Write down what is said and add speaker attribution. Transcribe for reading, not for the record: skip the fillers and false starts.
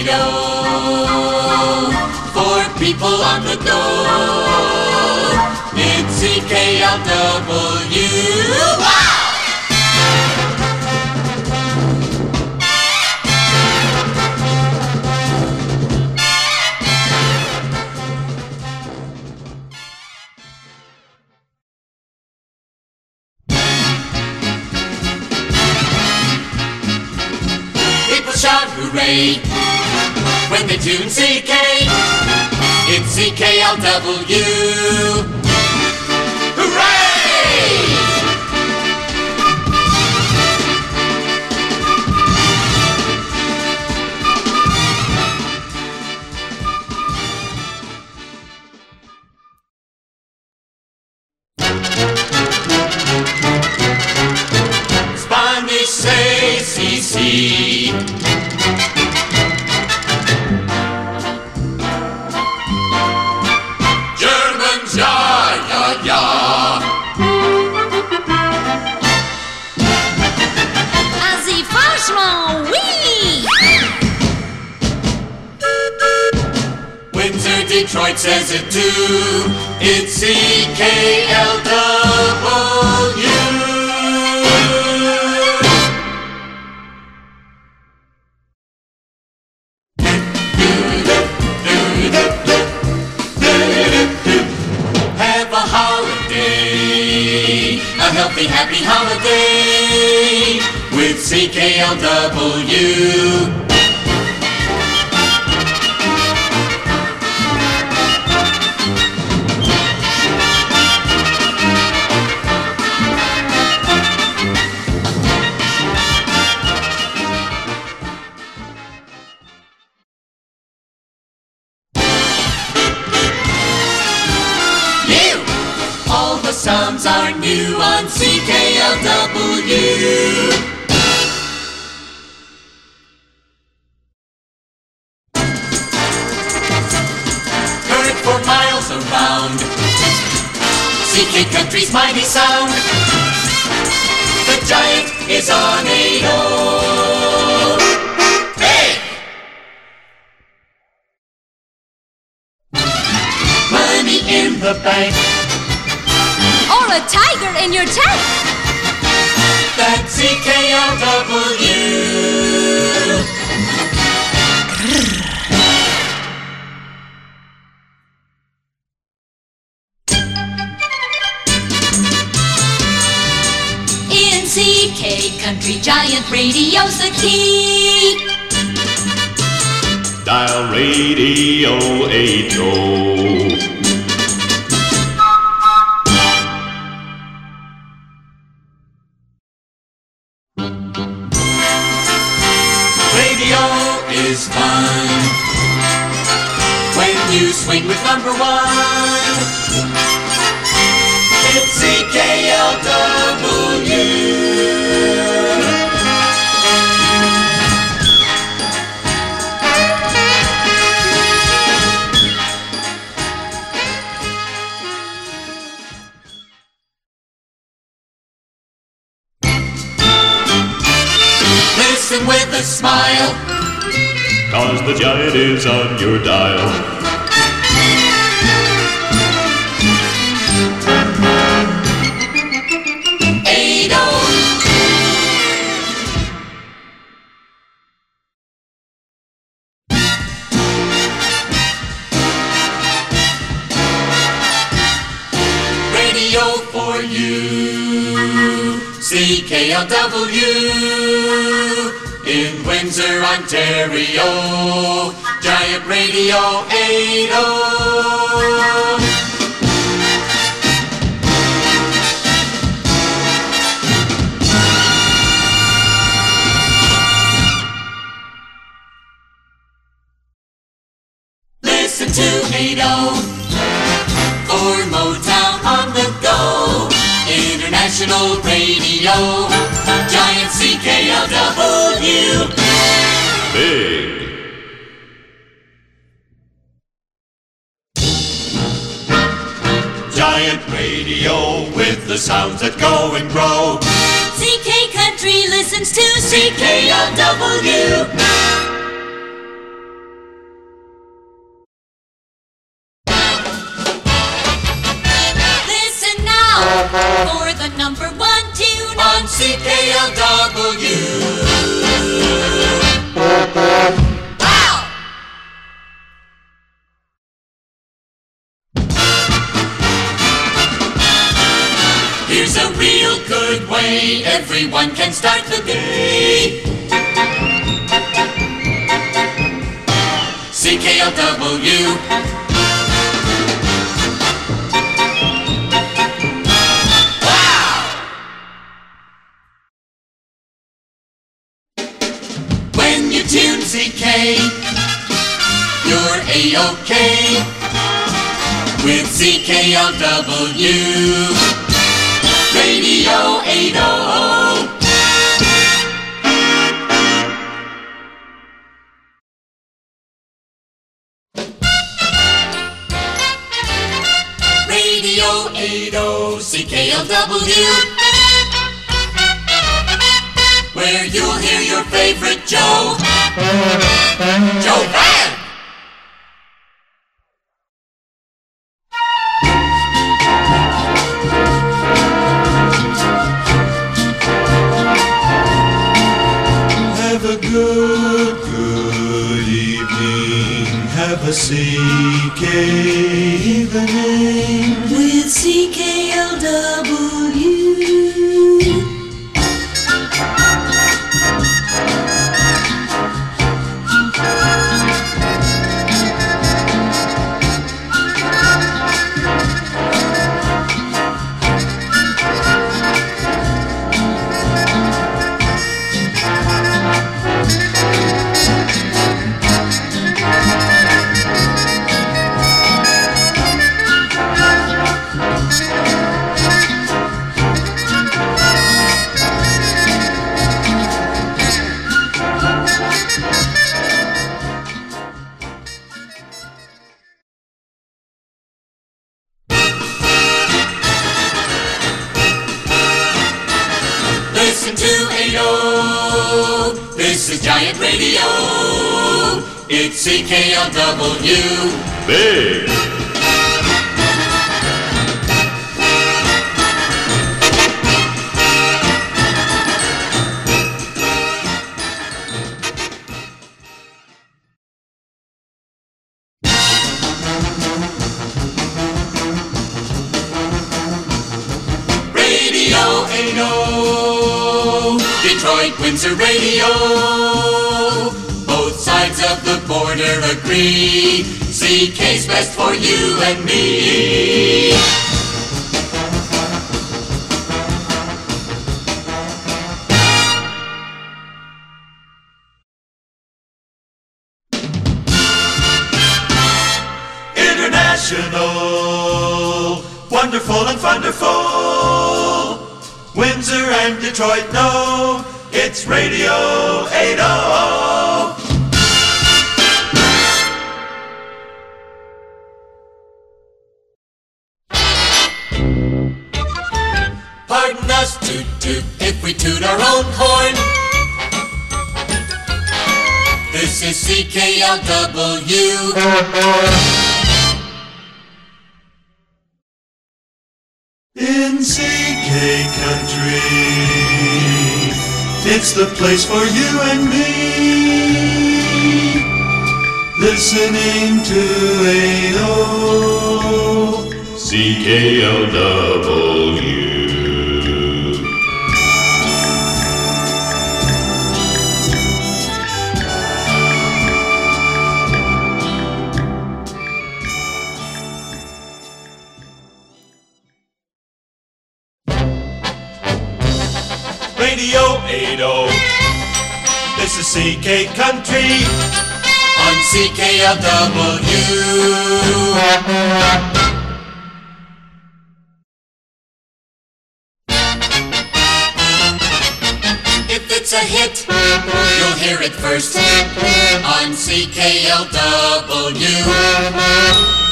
Speaker 1: For people on the go, it's CKLW. Wow! People shout hooray when they tune CK. It's CKLW. Hooray! Spanish say CC. Germans ja.
Speaker 2: Asi franchement, oui!
Speaker 1: Windsor, Detroit says it too. It's CKLW. Have a holiday, a healthy, happy holiday with CKLW. All the sounds are new on CKLW. Heard for miles around, CK Country's mighty sound. The giant is on 8-0. Hey! Money in the bank.
Speaker 2: Or a tiger in your tank!
Speaker 1: That's CKLW.
Speaker 2: In CK Country, giant radio's the key.
Speaker 3: Dial radio 80.
Speaker 1: Radio is fun when you swing with number one. It's CKLW. Listen with a smile,
Speaker 3: 'Cause the giant is on your dial.
Speaker 1: Radio for you, CKLW. In Windsor, Ontario, Giant Radio 80. Listen to 80 for Motown on the go. International Radio, Giant CKLW.
Speaker 3: Big.
Speaker 1: Giant Radio with the sounds that go and grow.
Speaker 2: CK Country listens to
Speaker 1: CKLW. CKLW. Wow! Here's a real good way everyone can start the day. CKLW. When you tune CK, you're A-OK with CKLW Radio 80. Radio 80 CKLW, where you'll hear your favorite Joe Band.
Speaker 4: Have a good evening. Have a CK evening
Speaker 2: with CKLW.
Speaker 1: Listen to 80. This is Giant Radio. It's CKLW.
Speaker 3: Big.
Speaker 1: Radio 80. Detroit, Windsor Radio. Both sides of the border agree. CK's best for you and me.
Speaker 4: International, wonderful and wonderful. Windsor and Detroit know it's Radio 80.
Speaker 1: Pardon us, toot toot, if we toot our own horn. This is CKLW.
Speaker 4: In CK Country, it's the place for you and me. Listening to 80
Speaker 3: CKLW.
Speaker 4: Radio 80. This is CK Country
Speaker 1: On CKLW. If it's a hit, you'll hear it first on CKLW.